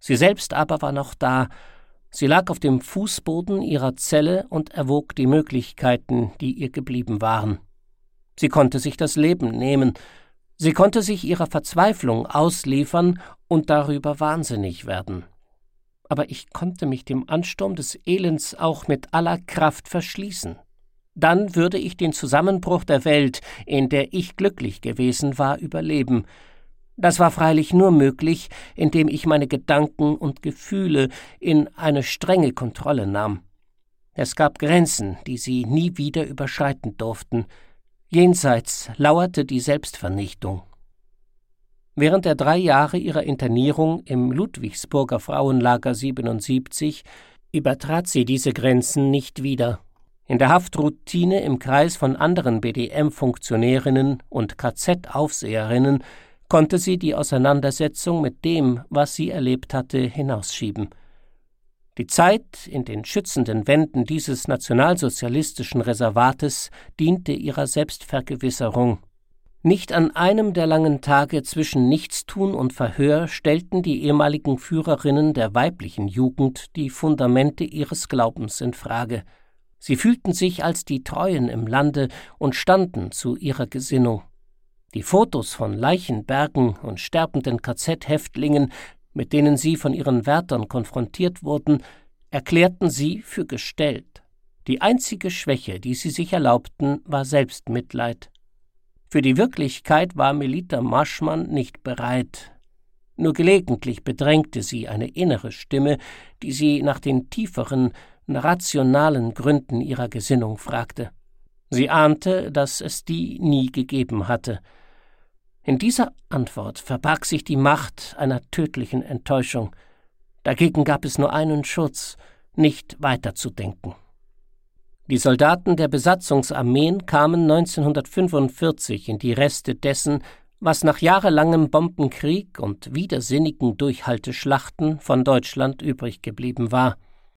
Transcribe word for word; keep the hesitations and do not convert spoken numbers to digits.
Sie selbst aber war noch da. Sie lag auf dem Fußboden ihrer Zelle und erwog die Möglichkeiten, die ihr geblieben waren. Sie konnte sich das Leben nehmen. Sie konnte sich ihrer Verzweiflung ausliefern und darüber wahnsinnig werden. Aber ich konnte mich dem Ansturm des Elends auch mit aller Kraft verschließen. Dann würde ich den Zusammenbruch der Welt, in der ich glücklich gewesen war, überleben. Das war freilich nur möglich, indem ich meine Gedanken und Gefühle in eine strenge Kontrolle nahm. Es gab Grenzen, die sie nie wieder überschreiten durften. Jenseits lauerte die Selbstvernichtung. Während der drei Jahre ihrer Internierung im Ludwigsburger Frauenlager siebenundsiebzig übertrat sie diese Grenzen nicht wieder. In der Haftroutine im Kreis von anderen B D M-Funktionärinnen und K Z-Aufseherinnen konnte sie die Auseinandersetzung mit dem, was sie erlebt hatte, hinausschieben. Die Zeit in den schützenden Wänden dieses nationalsozialistischen Reservates diente ihrer Selbstvergewisserung. Nicht an einem der langen Tage zwischen Nichtstun und Verhör stellten die ehemaligen Führerinnen der weiblichen Jugend die Fundamente ihres Glaubens in Frage. Sie fühlten sich als die Treuen im Lande und standen zu ihrer Gesinnung. Die Fotos von Leichenbergen und sterbenden K Z-Häftlingen, mit denen sie von ihren Wärtern konfrontiert wurden, erklärten sie für gestellt. Die einzige Schwäche, die sie sich erlaubten, war Selbstmitleid. Für die Wirklichkeit war Melita Marschmann nicht bereit. Nur gelegentlich bedrängte sie eine innere Stimme, die sie nach den tieferen, rationalen Gründen ihrer Gesinnung fragte. Sie ahnte, dass es die nie gegeben hatte. In dieser Antwort verbarg sich die Macht einer tödlichen Enttäuschung. Dagegen gab es nur einen Schutz, nicht weiterzudenken. Die Soldaten der Besatzungsarmeen kamen neunzehnhundertfünfundvierzig in die Reste dessen, was nach jahrelangem Bombenkrieg und widersinnigen Durchhalteschlachten von Deutschland übrig geblieben war.